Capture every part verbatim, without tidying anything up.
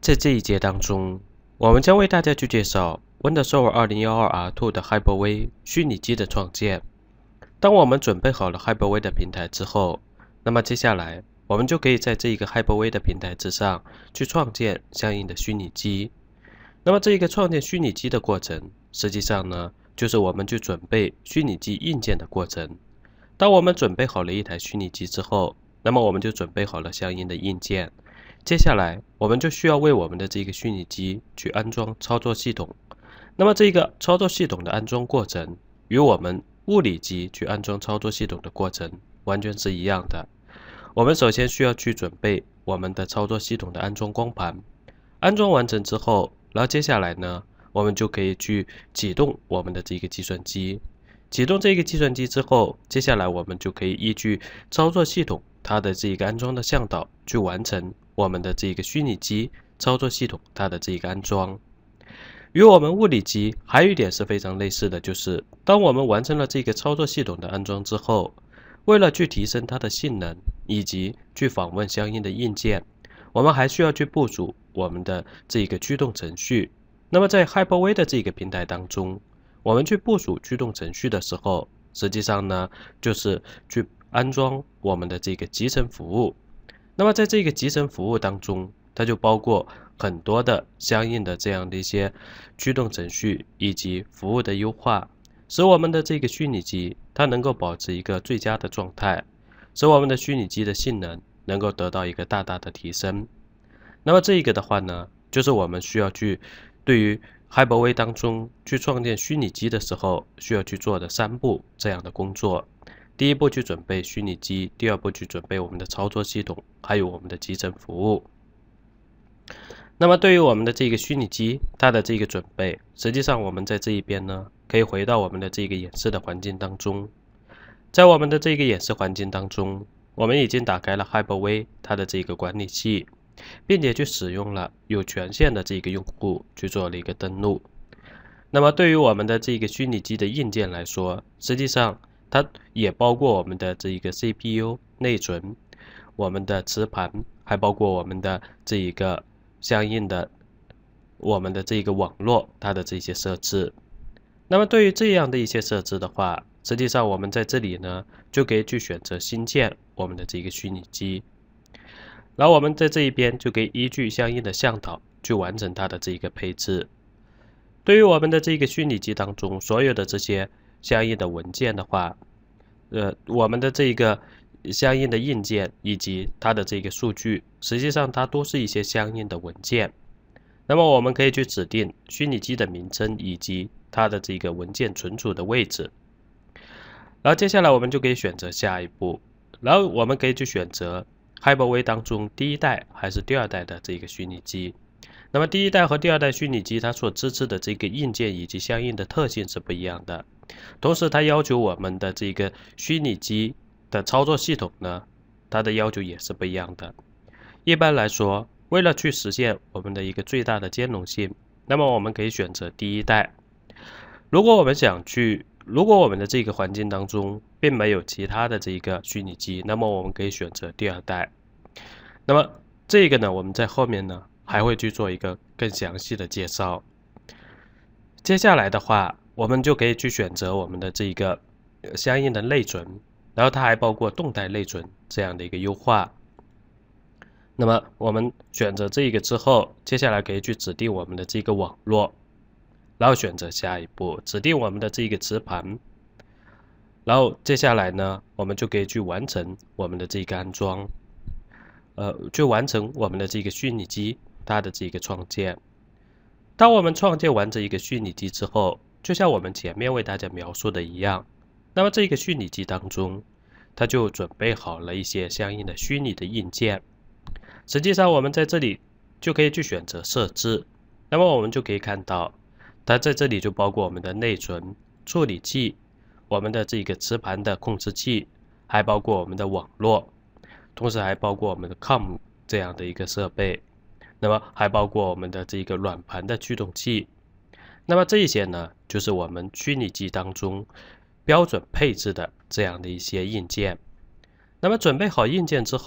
在这一节当中，我们将为大家去介绍 Windows Server 二零一二 R 二 的 Hyper-V 虚拟机的创建。当我们准备好了 Hyper-V 的平台之后，那么接下来我们就可以在这一个 Hyper-V 的平台之上去创建相应的虚拟机。那么这一个创建虚拟机的过程，实际上呢，就是我们去准备虚拟机硬件的过程。当我们准备好了一台虚拟机之后，那么我们就准备好了相应的硬件。接下来，我们就需要为我们的这个虚拟机去安装操作系统。那么这个操作系统的安装过程，与我们物理机去安装操作系统的过程完全是一样的。我们首先需要去准备我们的操作系统的安装光盘。安装完成之后，然后接下来呢，我们就可以去启动我们的这个计算机。启动这个计算机之后，接下来我们就可以依据操作系统它的这个安装的向导去完成我们的这个虚拟机操作系统它的这个安装。与我们物理机还有一点是非常类似的，就是当我们完成了这个操作系统的安装之后，为了去提升它的性能以及去访问相应的硬件，我们还需要去部署我们的这个驱动程序。那么在 Hyper-V 的这个平台当中，我们去部署驱动程序的时候，实际上呢，就是去安装我们的这个集成服务。那么在这个集成服务当中，它就包括很多的相应的这样的一些驱动程序以及服务的优化，使我们的这个虚拟机它能够保持一个最佳的状态，使我们的虚拟机的性能能够得到一个大大的提升。那么这一个的话呢，就是我们需要去对于 Hyper-V 当中去创建虚拟机的时候需要去做的三步这样的工作。第一步去准备虚拟机，第二步去准备我们的操作系统，还有我们的集成服务。那么对于我们的这个虚拟机，它的这个准备，实际上我们在这一边呢，可以回到我们的这个演示的环境当中。在我们的这个演示环境当中，我们已经打开了 Hyper-V 它的这个管理器，并且去使用了有权限的这个用户去做了一个登录。那么对于我们的这个虚拟机的硬件来说，实际上它也包括我们的这一个 C P U 内存，我们的磁盘，还包括我们的这一个相应的我们的这个网络它的这些设置。那么对于这样的一些设置的话，实际上我们在这里呢就可以去选择新建我们的这个虚拟机，然后我们在这一边就可以依据相应的向导去完成它的这一个配置。对于我们的这个虚拟机当中所有的这些相应的文件的话，呃，我们的这个相应的硬件以及它的这个数据，实际上它都是一些相应的文件。那么我们可以去指定虚拟机的名称以及它的这个文件存储的位置。然后接下来我们就可以选择下一步，然后我们可以去选择 Hyper-V 当中第一代还是第二代的这个虚拟机。那么第一代和第二代虚拟机它所支持的这个硬件以及相应的特性是不一样的，同时它要求我们的这个虚拟机的操作系统呢，它的要求也是不一样的。一般来说，为了去实现我们的一个最大的兼容性，那么我们可以选择第一代。如果我们想去，如果我们的这个环境当中并没有其他的这个虚拟机，那么我们可以选择第二代。那么这个呢，我们在后面呢还会去做一个更详细的介绍。接下来的话，我们就可以去选择我们的这个相应的内存，然后它还包括动态内存这样的一个优化。那么我们选择这个之后，接下来可以去指定我们的这个网络，然后选择下一步，指定我们的这个磁盘，然后接下来呢，我们就可以去完成我们的这个安装，呃，去完成我们的这个虚拟机它的这个创建。当我们创建完这一个虚拟机之后，就像我们前面为大家描述的一样，那么这个虚拟机当中，它就准备好了一些相应的虚拟的硬件。实际上我们在这里就可以去选择设置，那么我们就可以看到，它在这里就包括我们的内存、处理器、我们的这个磁盘的控制器，还包括我们的网络，同时还包括我们的 C O M 这样的一个设备，那么还包括我们的这个软盘的驱动器。那么这一些呢，就是我们虚拟机当中标准配置的这样的一些硬件。那么准备好硬件之后，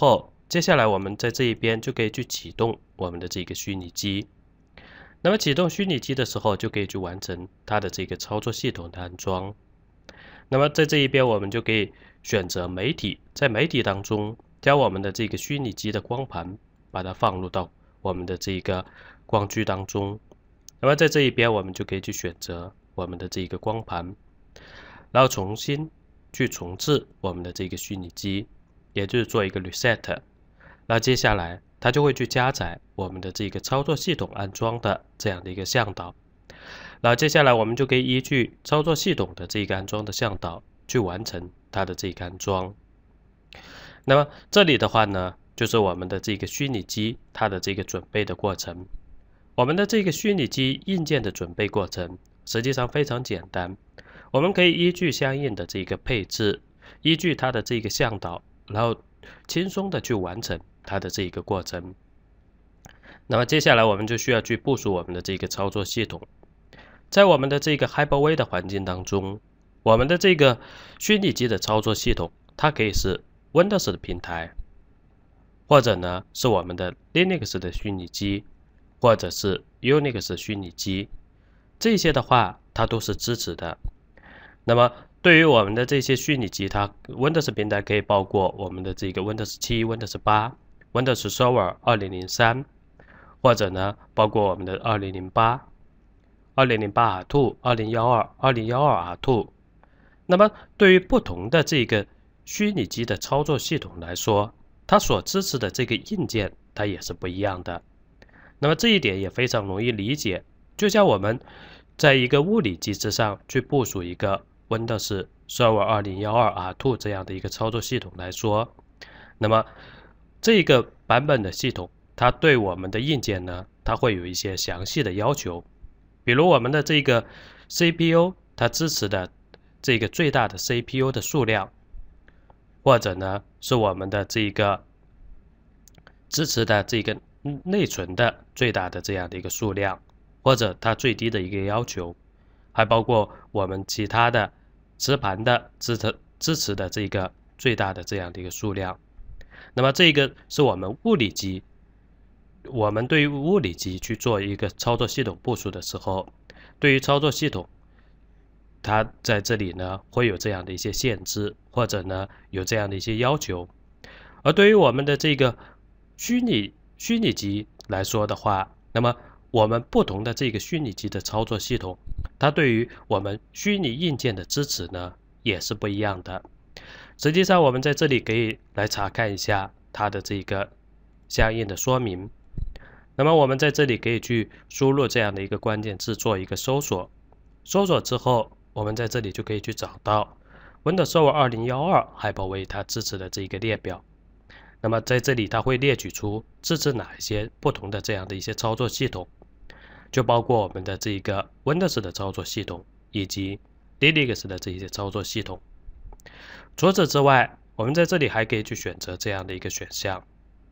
接下来我们在这一边就可以去启动我们的这个虚拟机。那么启动虚拟机的时候，就可以去完成它的这个操作系统的安装。那么在这一边，我们就可以选择媒体，在媒体当中将我们的这个虚拟机的光盘把它放入到我们的这个光驱当中。那么在这一边，我们就可以去选择我们的这个光盘，然后重新去重置我们的这个虚拟机，也就是做一个 reset。那接下来它就会去加载我们的这个操作系统安装的这样的一个向导。然后接下来我们就可以依据操作系统的这个安装的向导去完成它的这个安装。那么这里的话呢，就是我们的这个虚拟机它的这个准备的过程。我们的这个虚拟机硬件的准备过程实际上非常简单，我们可以依据相应的这个配置，依据它的这个向导，然后轻松的去完成它的这个过程。那么接下来我们就需要去部署我们的这个操作系统。在我们的这个 Hyper-V 的环境当中，我们的这个虚拟机的操作系统，它可以是 Windows 的平台，或者呢是我们的 Linux 的虚拟机，或者是 Unix 虚拟机，这些的话它都是支持的。那么对于我们的这些虚拟机，它 Windows 平台可以包括我们的这个 Windows 七、Windows 八、Windows Server 二零零三，或者呢包括我们的二零零八、二零零八 R 二、二零一二、二零一二 R 二。那么对于不同的这个虚拟机的操作系统来说，它所支持的这个硬件它也是不一样的。那么这一点也非常容易理解，就像我们在一个物理机制上去部署一个 Windows Server 二零一二 R 二 这样的一个操作系统来说，那么这个版本的系统它对我们的硬件呢，它会有一些详细的要求，比如我们的这个 C P U 它支持的这个最大的 C P U 的数量，或者呢是我们的这个支持的这个内存的最大的这样的一个数量，或者它最低的一个要求，还包括我们其他的磁盘的支持支持的这个最大的这样的一个数量。那么这个是我们物理机，我们对于物理机去做一个操作系统部署的时候，对于操作系统它在这里呢会有这样的一些限制，或者呢有这样的一些要求。而对于我们的这个虚拟虚拟机来说的话，那么我们不同的这个虚拟机的操作系统，它对于我们虚拟硬件的支持呢也是不一样的。实际上我们在这里可以来查看一下它的这个相应的说明。那么我们在这里可以去输入这样的一个关键字做一个搜索，搜索之后我们在这里就可以去找到 Windows Server 二零一二 Hyper-V 它支持的这个列表。那么在这里它会列举出支持哪一些不同的这样的一些操作系统，就包括我们的这个 Windows 的操作系统以及 Linux 的这些操作系统。除此之外，我们在这里还可以去选择这样的一个选项，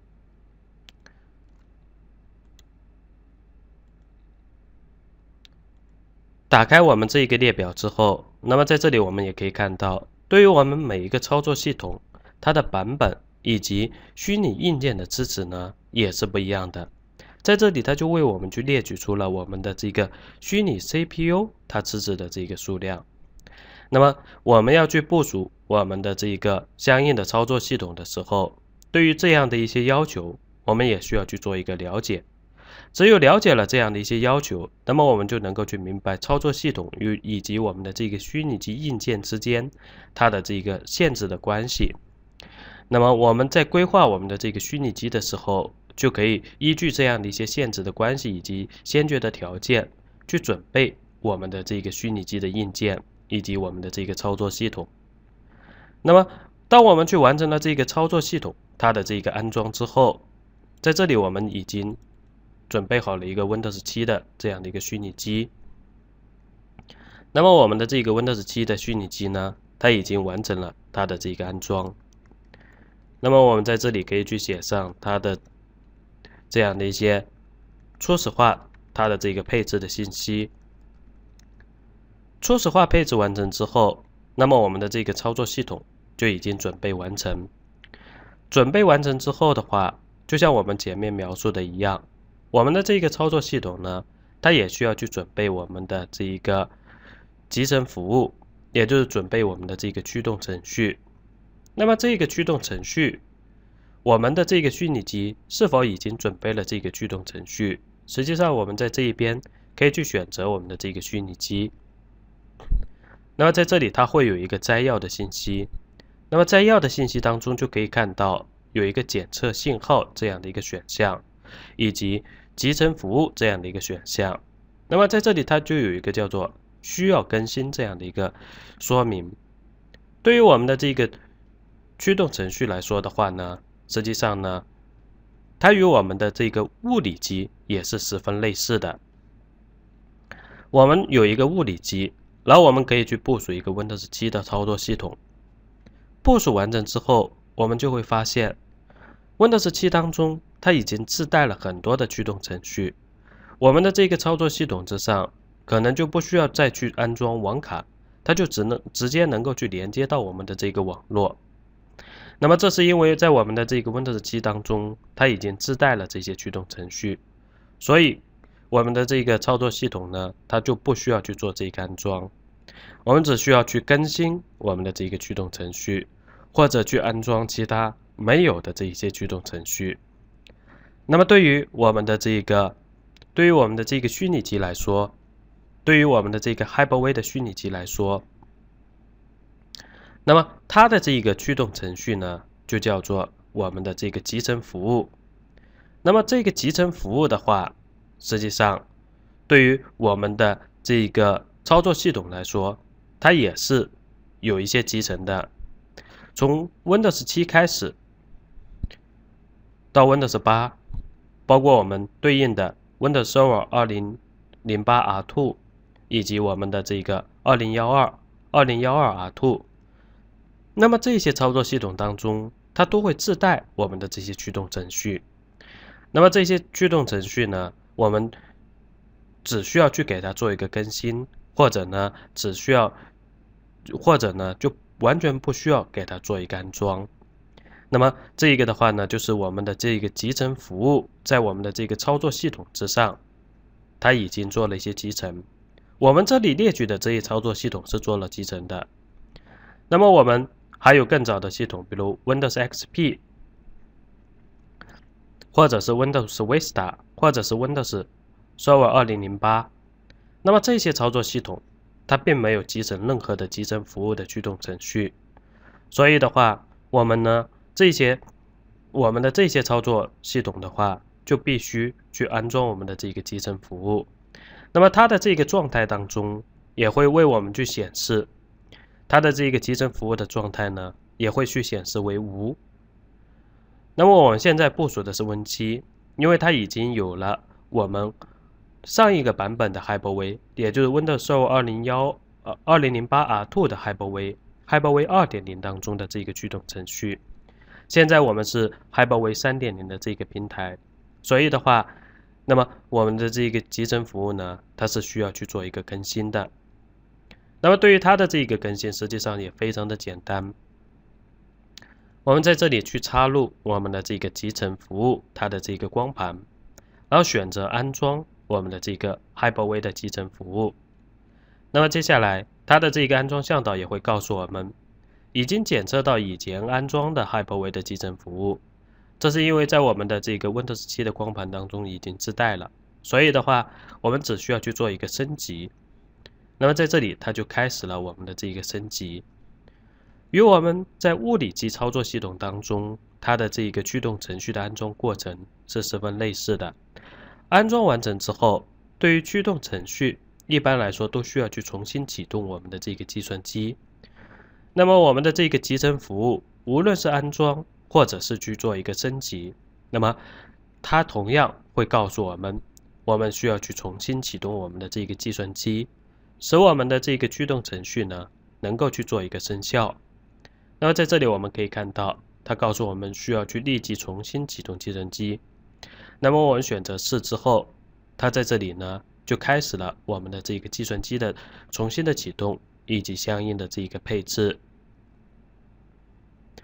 打开我们这一个列表之后，那么在这里我们也可以看到，对于我们每一个操作系统，它的版本以及虚拟硬件的支持呢也是不一样的。在这里它就为我们去列举出了我们的这个虚拟 C P U 它支持的这个数量。那么我们要去部署我们的这个相应的操作系统的时候，对于这样的一些要求，我们也需要去做一个了解。只有了解了这样的一些要求，那么我们就能够去明白操作系统与以及我们的这个虚拟机硬件之间它的这个限制的关系。那么我们在规划我们的这个虚拟机的时候，就可以依据这样的一些限制的关系以及先决的条件，去准备我们的这个虚拟机的硬件以及我们的这个操作系统。那么当我们去完成了这个操作系统它的这个安装之后，在这里我们已经准备好了一个 Windows 七的这样的一个虚拟机。那么我们的这个 Windows 七的虚拟机呢，它已经完成了它的这个安装。那么我们在这里可以去写上它的这样的一些初始化它的这个配置的信息。初始化配置完成之后，那么我们的这个操作系统就已经准备完成。 准备完成之后的话，就像我们前面描述的一样，我们的这个操作系统呢，它也需要去准备我们的这一个集成服务，也就是准备我们的这个驱动程序。那么这个驱动程序，我们的这个虚拟机是否已经准备了这个驱动程序？实际上我们在这一边可以去选择我们的这个虚拟机。那么在这里它会有一个摘要的信息，那么摘要的信息当中就可以看到有一个检测信号这样的一个选项，以及集成服务这样的一个选项。那么在这里它就有一个叫做需要更新这样的一个说明。对于我们的这个驱动程序来说的话呢，实际上呢，它与我们的这个物理机也是十分类似的。我们有一个物理机，然后我们可以去部署一个 Windows 七的操作系统。部署完成之后，我们就会发现 Windows 七当中它已经自带了很多的驱动程序，我们的这个操作系统之上可能就不需要再去安装网卡，它就只能直接能够去连接到我们的这个网络。那么这是因为在我们的这个 Windows 七当中，它已经自带了这些驱动程序，所以我们的这个操作系统呢，它就不需要去做这个安装，我们只需要去更新我们的这个驱动程序，或者去安装其他没有的这一些驱动程序。那么对于我们的这个对于我们的这个虚拟机来说，对于我们的这个 Hyper-V 的虚拟机来说，那么它的这个驱动程序呢，就叫做我们的这个集成服务。那么这个集成服务的话，实际上对于我们的这个操作系统来说，它也是有一些集成的。从 Windows 七开始到 Windows 八，包括我们对应的 Windows Server 二零零八 R 二 以及我们的这个二零一二 二零一二 R 二，那么这些操作系统当中，它都会自带我们的这些驱动程序。那么这些驱动程序呢，我们只需要去给它做一个更新，或者呢，只需要，或者呢，就完全不需要给它做一个安装。那么这一个的话呢，就是我们的这个集成服务在我们的这个操作系统之上，它已经做了一些集成。我们这里列举的这一操作系统是做了集成的。那么我们还有更早的系统，比如 Windows X P， 或者是 Windows Vista， 或者是 Windows Server 二零零八。那么这些操作系统，它并没有集成任何的集成服务的驱动程序。所以的话，我们呢，这些我们的这些操作系统的话，就必须去安装我们的这个集成服务。那么它的这个状态当中，也会为我们去显示。它的这个集成服务的状态呢，也会去显示为无。那么我们现在部署的是 Win 七，因为它已经有了我们上一个版本的 Hyper-V， 也就是 Windows Server 二零一呃二零零八 R 二 的 Hyper-V Hyper-V 二点零 当中的这个驱动程序。现在我们是 Hyper-V 三点零 的这个平台，所以的话，那么我们的这个集成服务呢，它是需要去做一个更新的。那么对于它的这个更新，实际上也非常的简单。我们在这里去插入我们的这个集成服务，它的这个光盘，然后选择安装我们的这个 Hyper-V 的集成服务。那么接下来，它的这个安装向导也会告诉我们，已经检测到以前安装的 Hyper-V 的集成服务。这是因为在我们的这个 Windows 七的光盘当中已经自带了，所以的话，我们只需要去做一个升级。那么在这里，它就开始了我们的这个升级，与我们在物理机操作系统当中，它的这个驱动程序的安装过程是十分类似的。安装完成之后，对于驱动程序，一般来说都需要去重新启动我们的这个计算机。那么我们的这个集成服务，无论是安装或者是去做一个升级，那么它同样会告诉我们，我们需要去重新启动我们的这个计算机。使我们的这个驱动程序呢，能够去做一个生效。那么在这里我们可以看到，它告诉我们需要去立即重新启动计算机。那么我们选择是之后，它在这里呢，就开始了我们的这个计算机的重新的启动以及相应的这个配置。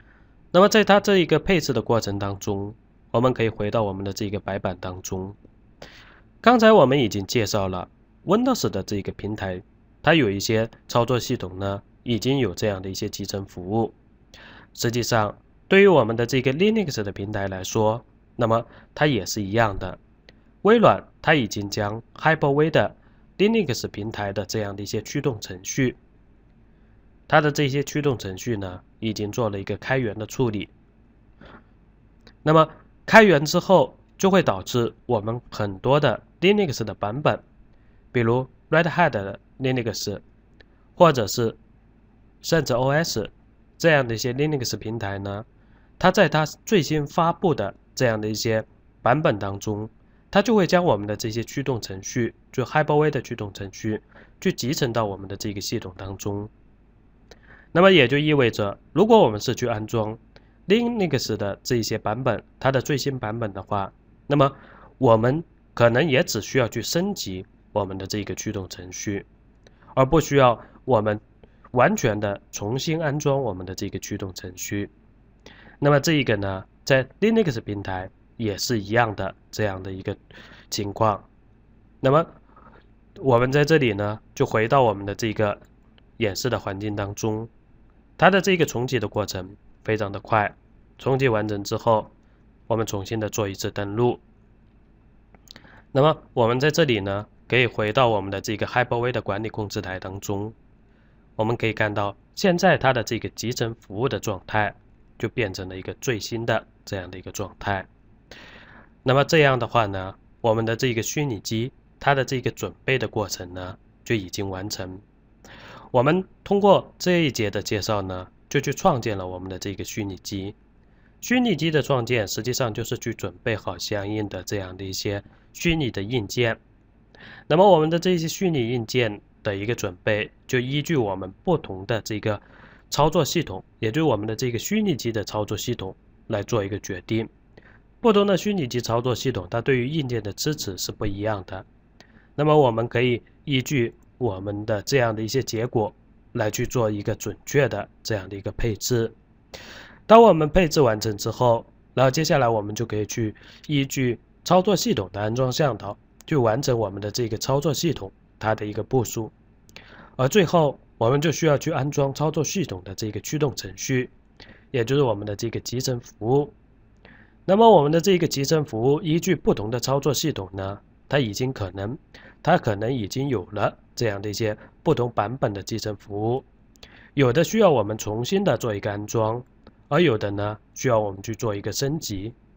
那么在它这一个配置的过程当中，我们可以回到我们的这个白板当中。刚才我们已经介绍了 Windows 的这个平台，它有一些操作系统呢，已经有这样的一些集成服务。实际上，对于我们的这个 Linux 的平台来说，那么它也是一样的。微软它已经将 Hyper-V 的 Linux 平台的这样的一些驱动程序，它的这些驱动程序呢，已经做了一个开源的处理。那么开源之后，就会导致我们很多的 Linux 的版本，比如 Red Hat 的 Linux， 或者是甚至 O S 这样的一些 Linux 平台呢，它在它最新发布的这样的一些版本当中，它就会将我们的这些驱动程序，就 Hyper-V 的驱动程序，去集成到我们的这个系统当中。那么也就意味着，如果我们是去安装 Linux 的这些版本，它的最新版本的话，那么我们可能也只需要去升级我们的这个驱动程序，而不需要我们完全的重新安装我们的这个驱动程序。那么这一个呢，在 Linux 平台也是一样的这样的一个情况。那么我们在这里呢，就回到我们的这个演示的环境当中，它的这个重启的过程非常的快。重启完成之后，我们重新的做一次登录。那么我们在这里呢，可以回到我们的这个 Hyper-V 的管理控制台当中，我们可以看到现在它的这个集成服务的状态就变成了一个最新的这样的一个状态。那么这样的话呢，我们的这个虚拟机它的这个准备的过程呢就已经完成。我们通过这一节的介绍呢，就去创建了我们的这个虚拟机。虚拟机的创建实际上就是去准备好相应的这样的一些虚拟的硬件。那么我们的这些虚拟硬件的一个准备，就依据我们不同的这个操作系统，也就是我们的这个虚拟机的操作系统来做一个决定。不同的虚拟机操作系统，它对于硬件的支持是不一样的。那么我们可以依据我们的这样的一些结果来去做一个准确的这样的一个配置。当我们配置完成之后，然后接下来我们就可以去依据操作系统的安装向导，去完成我们的这个操作系统它的一个部署。而最后我们就需要去安装操作系统的这个驱动程序，也就是我们的这个集成服务。那么我们的这个集成服务依据不同的操作系统呢，它已经可能它可能已经有了这样的一些不同版本的集成服务，有的需要我们重新的做一个安装，而有的呢需要我们去做一个升级